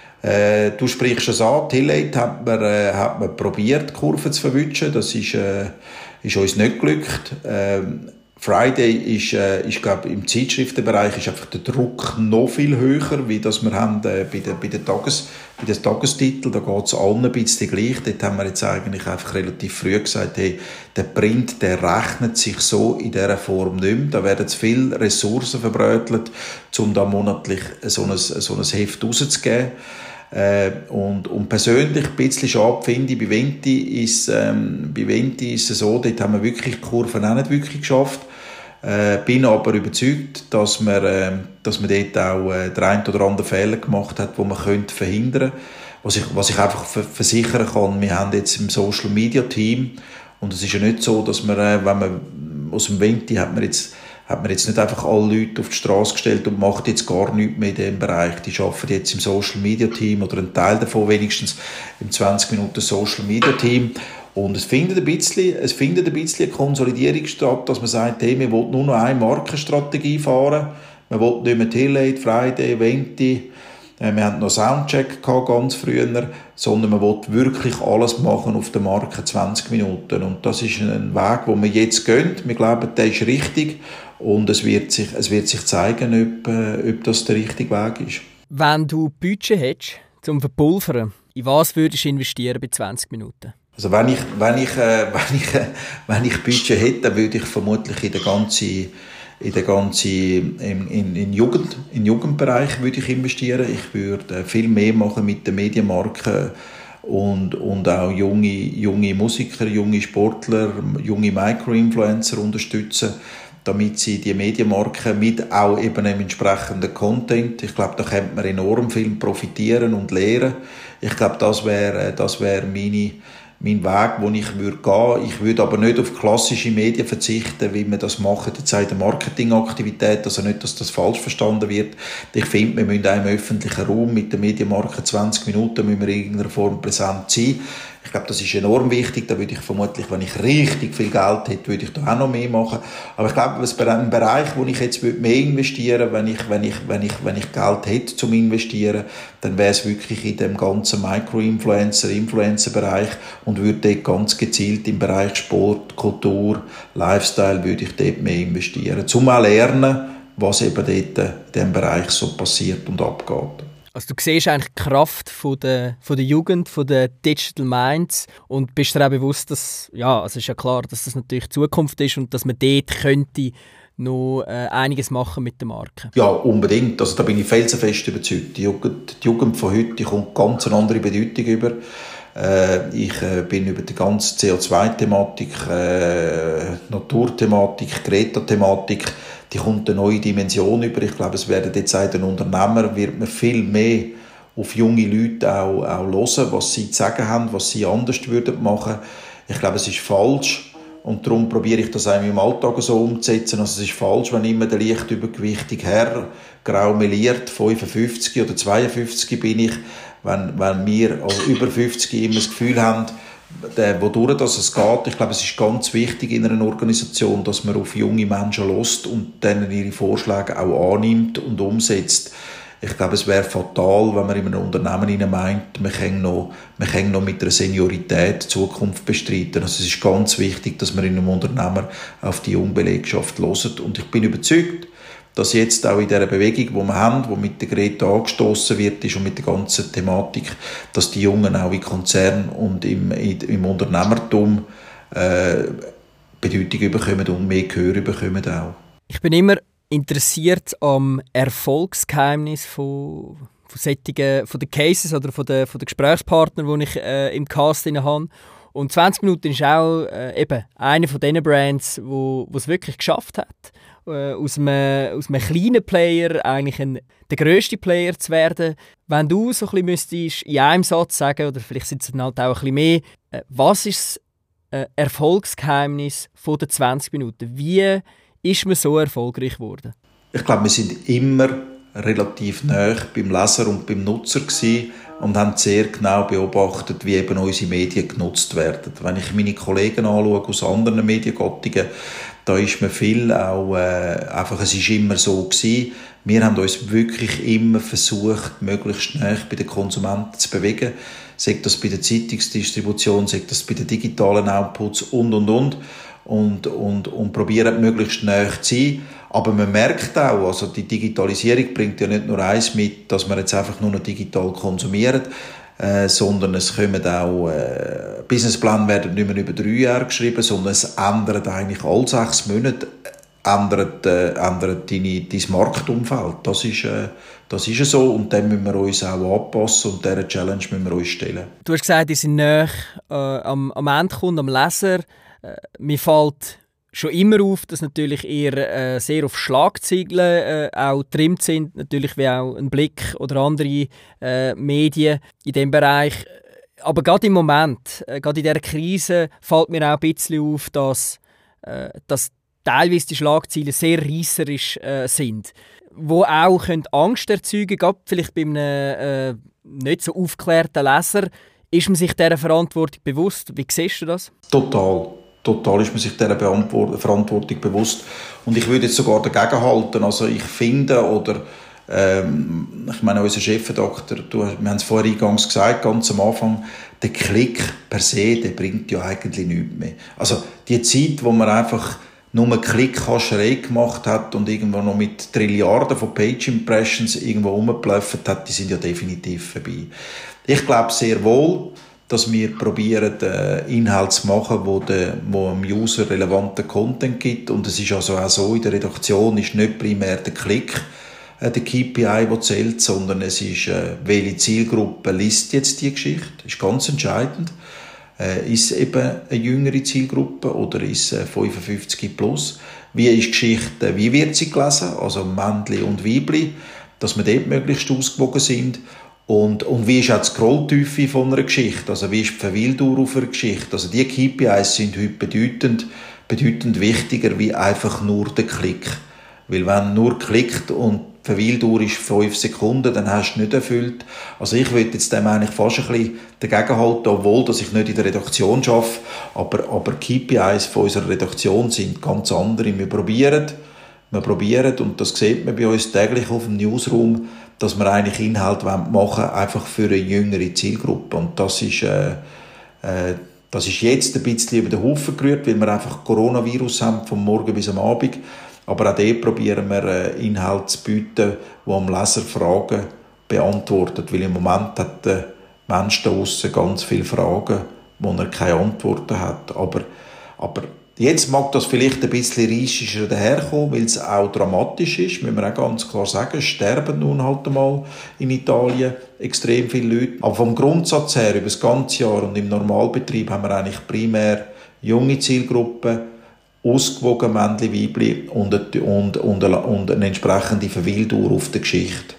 Äh, du sprichst es an, Tillate hat man, äh, hat man probiert, die Kurve zu verwischen. Das ist, äh, ist uns nicht geglückt. Ähm, Friday ist, äh, ist glaube im Zeitschriftenbereich ist einfach der Druck noch viel höher, wie das wir haben äh, bei den bei den Tages bei den Tagestiteln. Da geht es allen ein bisschen gleich. Dort haben wir jetzt eigentlich einfach relativ früh gesagt, hey, der Print, der rechnet sich so in dieser Form nicht mehr. Da werden zu viele Ressourcen verbrötelt, um da monatlich so ein, so ein Heft rauszugeben. Äh, und, und persönlich ein bisschen schade finde ich, bei Venti ist, ähm, bei Venti ist es so, dort haben wir wirklich die Kurven auch nicht wirklich geschafft. Äh, bin aber überzeugt, dass man, äh, dass man dort auch äh, den einen oder anderen Fehler gemacht hat, den man könnte verhindern könnte. Was ich, was ich einfach versichern kann, wir haben jetzt im Social Media Team, und es ist ja nicht so, dass man, äh, wenn man aus dem Venti hat man jetzt hat man jetzt nicht einfach alle Leute auf die Straße gestellt und macht jetzt gar nichts mehr in diesem Bereich. Die arbeiten jetzt im Social Media Team oder ein Teil davon wenigstens im zwanzig Minuten Social Media Team. Und es findet ein bisschen, es findet ein bisschen eine Konsolidierung statt, dass man sagt, hey, wir wollen nur noch eine Markenstrategie fahren. Man will nicht mehr Tillate, Friday, Venti. Wir hatten noch Soundcheck gehabt, ganz früher, sondern man will wirklich alles machen auf der Marke zwanzig Minuten. Und das ist ein Weg, den wir jetzt gehen. Wir glauben, der ist richtig. Und es wird sich, es wird sich zeigen, ob, äh, ob das der richtige Weg ist. Wenn du Budget hättest, zum Verpulvern, in was würdest du investieren bei zwanzig Minuten? Also wenn ich, wenn ich, äh, wenn ich, äh, wenn ich Budget hätte, dann würde ich vermutlich in den ganzen, in den ganzen, in, in, in Jugend, in Jugendbereich würde ich investieren. Ich würde viel mehr machen mit den Medienmarken und, und auch junge, junge Musiker, junge Sportler, junge Micro-Influencer unterstützen, damit sie die Medienmarken mit auch eben einem entsprechenden Content, ich glaube, da könnte man enorm viel profitieren und lernen. Ich glaube, das wäre, das wäre meine, mein Weg, den ich würde gehen. Ich würde aber nicht auf klassische Medien verzichten, wie wir das machen, jetzt in der Marketingaktivität, also nicht, dass das falsch verstanden wird. Ich finde, wir müssen auch im öffentlichen Raum mit der Medienmarke zwanzig Minuten müssen wir in irgendeiner Form präsent sein. Ich glaube, das ist enorm wichtig. Da würde ich vermutlich, wenn ich richtig viel Geld hätte, würde ich da auch noch mehr machen. Aber ich glaube, es ist ein Bereich, wo ich jetzt mehr investieren würde, wenn ich, wenn ich, wenn ich, wenn ich Geld hätte zum Investieren, dann wäre es wirklich in dem ganzen Micro-Influencer, Influencer-Bereich und würde dort ganz gezielt im Bereich Sport, Kultur, Lifestyle würde ich dort mehr investieren. Zum auch lernen, was eben dort in diesem Bereich so passiert und abgeht. Also du siehst eigentlich die Kraft von der, von der Jugend, von der Digital Minds und bist dir auch bewusst, dass, ja, also es ist ja klar, dass das natürlich die Zukunft ist und dass man dort könnte noch äh, einiges machen mit der Marke. Ja, unbedingt. Also da bin ich felsenfest überzeugt. Die Jugend, die Jugend von heute, die kommt ganz eine andere Bedeutung über. Äh, ich äh, bin über die ganze C O zwei Thematik, äh, Naturthematik, Greta-Thematik, die kommt eine neue Dimension über. Ich glaube, es werden jetzt auch den Unternehmer wird man viel mehr auf junge Leute auch, auch hören, was sie zu sagen haben, was sie anders würden machen. Ich glaube, es ist falsch und darum probiere ich das auch im Alltag so umzusetzen. Also es ist falsch, wenn immer der leicht übergewichtige Herr grau meliert, fünfundfünfzig oder zweiundfünfzig bin ich, wenn, wenn wir als über fünfzig immer das Gefühl haben, Der, wodurch das es geht. Ich glaube, es ist ganz wichtig in einer Organisation, dass man auf junge Menschen hört und denen ihre Vorschläge auch annimmt und umsetzt. Ich glaube, es wäre fatal, wenn man in einem Unternehmen meint, man kann noch, man kann noch mit einer Seniorität die Zukunft bestreiten. Also es ist ganz wichtig, dass man in einem Unternehmen auf die junge Belegschaft hört. Und ich bin überzeugt, dass jetzt auch in dieser Bewegung, die wir haben, die mit der Greta angestoßen wird ist und mit der ganzen Thematik, dass die Jungen auch in Konzernen und im, im Unternehmertum äh, Bedeutung bekommen und mehr Gehör bekommen auch. Ich bin immer interessiert am Erfolgsgeheimnis von, von solchen, von den Cases oder von den, von den Gesprächspartnern, die ich äh, im Cast habe. Und zwanzig Minuten ist auch äh, eben eine von diesen Brands, wo es wirklich geschafft hat, äh, aus, einem, aus einem kleinen Player eigentlich ein, der grösste Player zu werden. Wenn du so ein bisschen müsstest in einem Satz sagen, oder vielleicht sind es dann halt auch ein bisschen mehr, äh, was ist das äh, Erfolgsgeheimnis von den zwanzig Minuten? Wie ist man so erfolgreich geworden? Ich glaube, wir sind immer relativ nahe beim Leser und beim Nutzer gewesen und haben sehr genau beobachtet, wie eben unsere Medien genutzt werden. Wenn ich meine Kollegen anschaue aus anderen Mediengattungen, da ist mir viel auch, äh, einfach, es ist immer so gewesen. Wir haben uns wirklich immer versucht, möglichst nahe bei den Konsumenten zu bewegen. Sei das bei der Zeitungsdistribution, sei das bei den digitalen Outputs und, und, und. Und, und, und probieren, möglichst nahe zu sein. Aber man merkt auch, also die Digitalisierung bringt ja nicht nur eins mit, dass man jetzt einfach nur noch digital konsumiert, äh, sondern es kommen auch, äh, Businesspläne werden nicht mehr über drei Jahre geschrieben, sondern es ändert eigentlich alle sechs Monate ändert, äh, ändert deine, dein Marktumfeld. Das ist, äh, das ist so und dem müssen wir uns auch anpassen und dieser Challenge müssen wir uns stellen. Du hast gesagt, die sind nahe äh, am, am Endkunden, am Leser. Äh, mir fällt schon immer auf, dass natürlich eher äh, sehr auf Schlagzeilen äh, auch getrimmt sind, natürlich wie auch ein Blick oder andere äh, Medien in diesem Bereich. Aber gerade im Moment, äh, gerade in dieser Krise, fällt mir auch ein bisschen auf, dass, äh, dass teilweise die Schlagzeilen sehr reisserisch äh, sind, wo auch Angst erzeugen können, gerade vielleicht bei einem äh, nicht so aufgeklärten Leser. Ist man sich dieser Verantwortung bewusst? Wie siehst du das? Total. Total ist man sich dieser Verantwortung bewusst. Und ich würde jetzt sogar dagegen halten. Also ich finde, oder ähm, ich meine, unser Chefredakteur, du, wir haben es vorher eingangs gesagt, ganz am Anfang, der Klick per se, der bringt ja eigentlich nichts mehr. Also die Zeit, wo man einfach nur einen Klick-Hascherei gemacht hat und irgendwo noch mit Trilliarden von Page-Impressions irgendwo rumgeblufft hat, die sind ja definitiv vorbei. Ich glaube sehr wohl, dass wir probieren, äh, Inhalte zu machen, wo, de, wo dem User relevanten Content gibt. Und es ist also auch so, in der Redaktion ist nicht primär der Klick äh, der K P I, der zählt, sondern es ist, äh, welche Zielgruppe liest jetzt die Geschichte. Das ist ganz entscheidend. Äh, ist es eben eine jüngere Zielgruppe oder ist es fünfundfünfzig plus? Wie ist die Geschichte, wie wird sie gelesen? Also Männli und Weibli, dass wir dort möglichst ausgewogen sind. Und, und wie ist auch die Scrolltiefe von einer Geschichte? Also wie ist die Verweildauer auf einer Geschichte? Also die K P Is sind heute bedeutend, bedeutend wichtiger wie einfach nur der Klick. Weil wenn nur klickt und die Verweildauer ist fünf Sekunden, dann hast du nicht erfüllt. Also ich würde jetzt dem eigentlich fast ein bisschen dagegen halten, obwohl dass ich nicht in der Redaktion arbeite, aber, aber K P Is von unserer Redaktion sind ganz andere. Wir probieren, wir probieren, und das sieht man bei uns täglich auf dem Newsroom, dass wir eigentlich Inhalt machen wollen, einfach für eine jüngere Zielgruppe. Und das ist, äh, äh, das ist jetzt ein bisschen über den Haufen gerührt, weil wir einfach Coronavirus haben, vom Morgen bis am Abend. Aber auch dort probieren wir, äh, Inhalte zu bieten, die am Leser Fragen beantwortet. Weil im Moment hat der Mensch da draussen ganz viele Fragen, wo er keine Antworten hat. Aber, aber jetzt mag das vielleicht ein bisschen reissischer daherkommen, weil es auch dramatisch ist, müssen wir auch ganz klar sagen. Es sterben nun halt einmal in Italien extrem viele Leute. Aber vom Grundsatz her, über das ganze Jahr und im Normalbetrieb, haben wir eigentlich primär junge Zielgruppen, ausgewogen Männli, Weibli und, und, und, und eine entsprechende Verweildauer auf der Geschichte.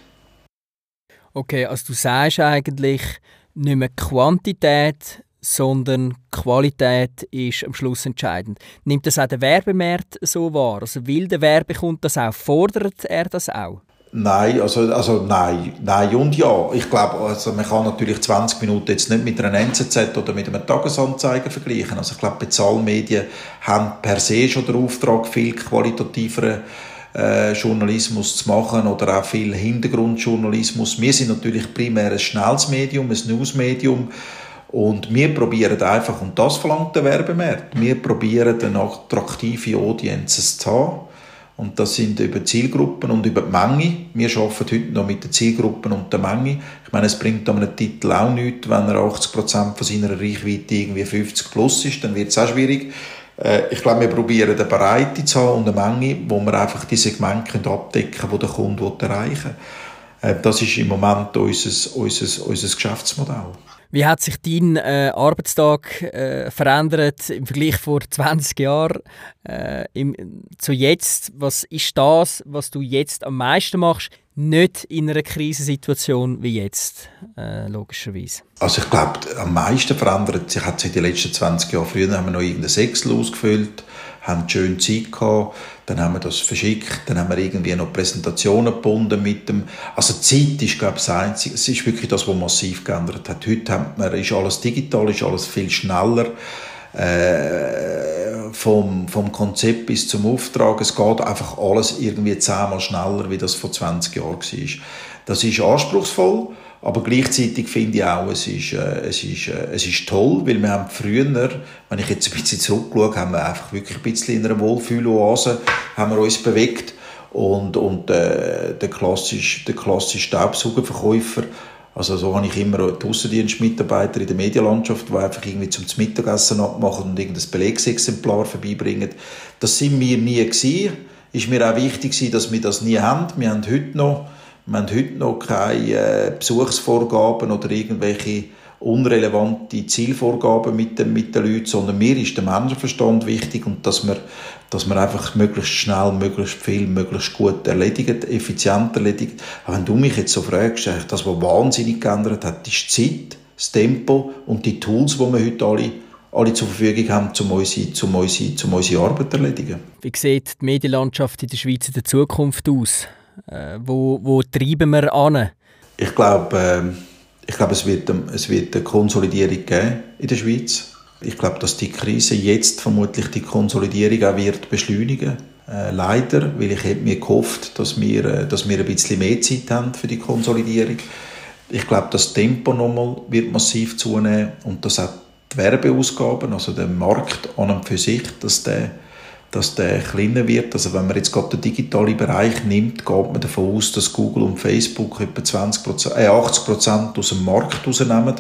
Okay, also du sagst eigentlich nicht mehr Quantität, sondern Qualität ist am Schluss entscheidend. Nimmt das auch der Werbemarkt so wahr? Also will der Werbekunde das auch? Fordert er das auch? Nein, also, also nein, nein und ja. Ich glaube, also man kann natürlich zwanzig Minuten jetzt nicht mit einer N Z Z oder mit einem Tagesanzeiger vergleichen. Also ich glaube, Bezahlmedien haben per se schon den Auftrag, viel qualitativeren äh, Journalismus zu machen oder auch viel Hintergrundjournalismus. Wir sind natürlich primär ein schnelles Medium, ein Newsmedium. Und wir probieren einfach, und das verlangt der Werbemarkt, wir probieren eine attraktive Audiences zu haben. Und das sind über Zielgruppen und über die Menge. Wir arbeiten heute noch mit den Zielgruppen und der Menge. Ich meine, es bringt einem Titel auch nichts, wenn er achtzig Prozent von seiner Reichweite irgendwie fünfzig plus ist, dann wird es auch schwierig. Ich glaube, wir probieren eine Breite zu haben und eine Menge, wo wir einfach die Segmente abdecken können, die der Kunde erreichen will. Das ist im Moment unser, unser, unser Geschäftsmodell. Wie hat sich dein äh, Arbeitstag äh, verändert im Vergleich vor zwanzig Jahren äh, im, zu jetzt? Was ist das, was du jetzt am meisten machst, nicht in einer Krisensituation wie jetzt, äh, logischerweise? Also ich glaube, am meisten verändert sich hat sich in den letzten zwanzig Jahren. Früher haben wir noch irgendein Excel ausgefüllt, haben schön Zeit gehabt, dann haben wir das verschickt, dann haben wir irgendwie noch Präsentationen gebunden mit dem. Also die Zeit ist, glaube ich, das Einzige. Es ist wirklich das, was massiv geändert hat. Heute haben wir, ist alles digital, ist alles viel schneller. Äh, vom, vom Konzept bis zum Auftrag. Es geht einfach alles irgendwie zehnmal schneller, wie das vor zwanzig Jahren war. Das ist anspruchsvoll. Aber gleichzeitig finde ich auch, es ist, äh, es, ist, äh, es ist toll, weil wir haben früher, wenn ich jetzt ein bisschen zurückschaue, haben wir einfach wirklich ein bisschen in einer Wohlfühloase haben wir uns bewegt. Und, und äh, der klassische, der klassische Staubsaugerverkäufer, also so habe ich immer die Aussendienstmitarbeiter in der Medienlandschaft, die einfach irgendwie zum Mittagessen abmachen und irgendein Belegsexemplar vorbeibringen. Das sind wir nie gewesen. ist mir auch wichtig, dass wir das nie haben. Wir haben heute noch, wir haben heute noch keine äh, Besuchsvorgaben oder irgendwelche unrelevante Zielvorgaben mit den, mit den Leuten, sondern mir ist der Menschenverstand wichtig und dass wir, dass wir einfach möglichst schnell, möglichst viel, möglichst gut erledigen, effizient erledigen. Aber wenn du mich jetzt so fragst, das, was wahnsinnig geändert hat, ist die Zeit, das Tempo und die Tools, die wir heute alle, alle zur Verfügung haben, um unsere, um, unsere, um unsere Arbeit zu erledigen. Wie sieht die Medienlandschaft in der Schweiz in der Zukunft aus? Äh, wo, wo treiben wir an? Ich glaube, äh, ich glaube es, wird, es wird eine Konsolidierung geben in der Schweiz. Ich glaube, dass die Krise jetzt vermutlich die Konsolidierung auch wird beschleunigen. Äh, leider, weil ich hätte mir gehofft, dass wir, äh, dass wir ein bisschen mehr Zeit haben für die Konsolidierung. Ich glaube, das Tempo nochmal wird massiv zunehmen und dass auch die Werbeausgaben, also der Markt an und für sich, dass der, dass der kleiner wird. Also wenn man jetzt gerade den digitalen Bereich nimmt, geht man davon aus, dass Google und Facebook etwa zwanzig Prozent, äh achtzig Prozent aus dem Markt rausnehmen.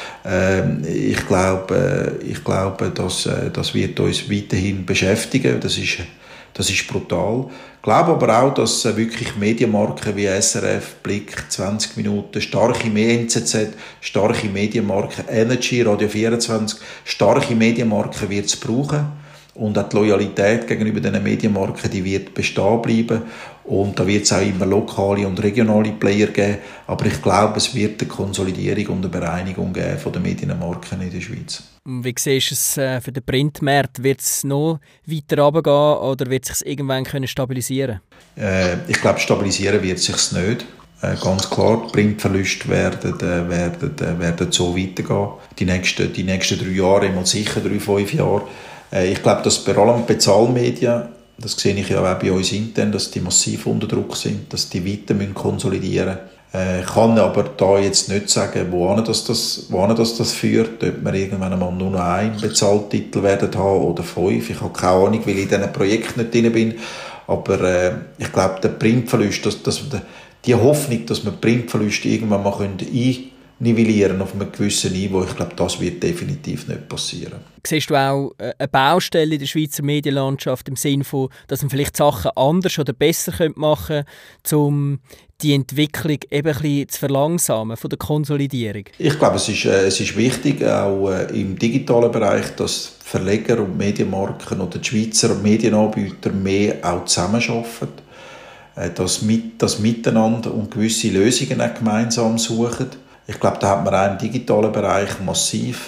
Ähm, ich glaube, ich glaube, dass äh, das wird uns weiterhin beschäftigen. Das ist, das ist brutal. Ich glaube aber auch, dass äh, wirklich Medienmarken wie S R F, Blick, zwanzig Minuten, starke N Z Z, starke Medienmarken, Energy, Radio vierundzwanzig, starke Medienmarken wird es brauchen. Und auch die Loyalität gegenüber diesen Medienmarken, die wird bestehen bleiben. Und da wird es auch immer lokale und regionale Player geben. Aber ich glaube, es wird eine Konsolidierung und eine Bereinigung geben von den Medienmarken in der Schweiz. Und wie siehst du es äh, für den Printmarkt? Wird es noch weiter runtergehen oder wird es sich irgendwann können stabilisieren? Äh, ich glaube, stabilisieren wird es sich nicht. Äh, ganz klar, die Printverluste werden, äh, werden, äh, werden so weitergehen. Die nächsten, die nächsten drei Jahre, immer sicher drei, fünf Jahre. Ich glaube, dass bei allem Bezahlmedien, das sehe ich ja auch bei uns intern, dass die massiv unter Druck sind, dass die weiter konsolidieren müssen. Ich kann aber da jetzt nicht sagen, wohin das, das, wohin das, das führt, ob wir irgendwann einmal nur noch einen Bezahltitel werden haben oder fünf. Ich habe keine Ahnung, weil ich in diesen Projekten nicht drin bin. Aber äh, ich glaube, der Printverlust, dass, dass, die Hoffnung, dass wir Printverluste irgendwann mal ein nivellieren auf einem gewissen Niveau. Ich glaube, das wird definitiv nicht passieren. Siehst du auch eine Baustelle in der Schweizer Medienlandschaft im Sinne von, dass man vielleicht Sachen anders oder besser machen könnte, um die Entwicklung eben ein bisschen zu verlangsamen von der Konsolidierung? Ich glaube, es ist, äh, es ist wichtig, auch äh, im digitalen Bereich, dass Verleger und Medienmarken oder die Schweizer Medienanbieter mehr auch zusammenarbeiten. Äh, dass, mit, dass miteinander und gewisse Lösungen auch gemeinsam suchen. Ich glaube, da hat man auch im digitalen Bereich massiv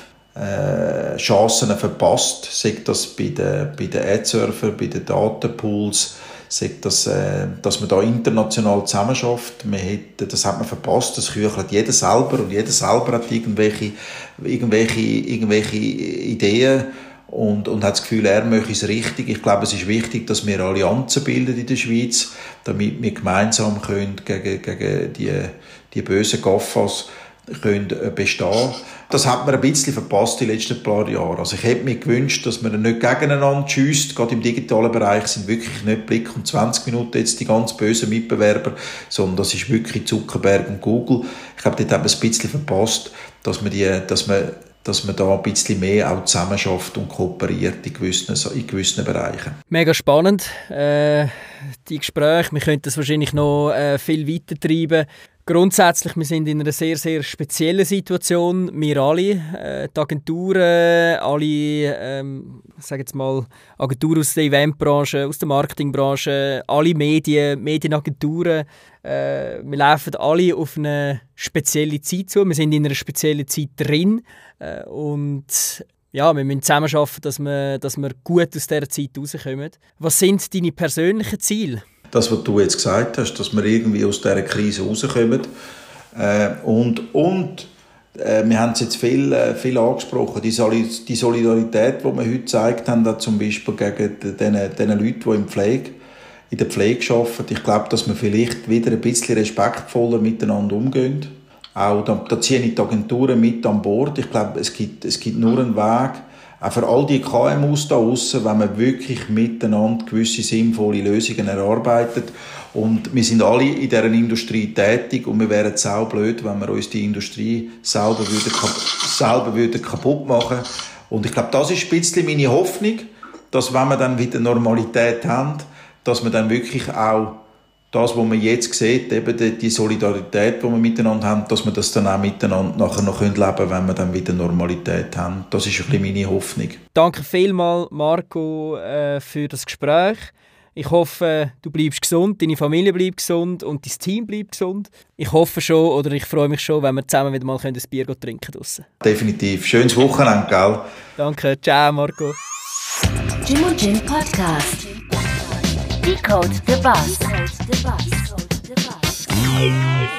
äh, Chancen verpasst, sei das bei den, bei den Ad-Server, bei den Datenpools, sei das, äh, dass man da international zusammenarbeitet. Man hat, das hat man verpasst, das küchelt jeder selber und jeder selber hat irgendwelche, irgendwelche, irgendwelche Ideen und, und hat das Gefühl, er möchte es richtig. Ich glaube, es ist wichtig, dass wir Allianzen bilden in der Schweiz, damit wir gemeinsam können gegen, gegen die, die bösen Gaffas können bestehen. Das hat man ein bisschen verpasst die letzten paar Jahre. Also ich hätte mir gewünscht, dass man nicht gegeneinander schießt. Gerade im digitalen Bereich sind wirklich nicht Blick und zwanzig Minuten jetzt die ganz bösen Mitbewerber, sondern das ist wirklich Zuckerberg und Google. Ich glaube, dort hat man es ein bisschen verpasst, dass man, die, dass man, dass man da ein bisschen mehr auch zusammenarbeitet und kooperiert in gewissen, in gewissen Bereichen. Mega spannend, äh, die Gespräche. Wir könnten das wahrscheinlich noch äh, viel weiter treiben. Grundsätzlich, wir sind in einer sehr, sehr speziellen Situation. Wir alle, äh, die Agenturen, alle, ähm, sage jetzt mal, Agenturen aus der Eventbranche, aus der Marketingbranche, alle Medien, Medienagenturen, äh, wir laufen alle auf eine spezielle Zeit zu. Wir sind in einer speziellen Zeit drin äh, und ja, wir müssen zusammenarbeiten, dass wir, dass wir gut aus dieser Zeit rauskommen. Was sind deine persönlichen Ziele? Das, was du jetzt gesagt hast, dass wir irgendwie aus dieser Krise rauskommen. Äh, und und äh, wir haben es jetzt viel, äh, viel angesprochen, die, Solid- die Solidarität, die wir heute gezeigt haben, auch zum Beispiel gegen den Leute, die in, Pflege, in der Pflege arbeiten. Ich glaube, dass wir vielleicht wieder ein bisschen respektvoller miteinander umgehen. Auch da, da ziehen die Agenturen mit an Bord. Ich glaube, es gibt, es gibt nur einen Weg, auch für all die K M Us da draussen, wenn man wirklich miteinander gewisse sinnvolle Lösungen erarbeitet. Und wir sind alle in dieser Industrie tätig und wir wären saublöd, wenn wir uns die Industrie selber, würden, selber würden kaputt machen. Und ich glaube, das ist ein bisschen meine Hoffnung, dass wenn wir dann wieder Normalität haben, dass man dann wirklich auch das, was man jetzt sieht, eben die, die Solidarität, die wir miteinander haben, dass wir das dann auch miteinander nachher noch leben können, wenn wir dann wieder Normalität haben. Das ist ein bisschen meine Hoffnung. Danke vielmals, Marco, äh, für das Gespräch. Ich hoffe, du bleibst gesund, deine Familie bleibt gesund und dein Team bleibt gesund. Ich hoffe schon, oder ich freue mich schon, wenn wir zusammen wieder mal ein Bier trinken können. Definitiv. Schönes Wochenende, gell? Danke. Ciao, Marco. Jim und Jim Podcast. Decode the Bus.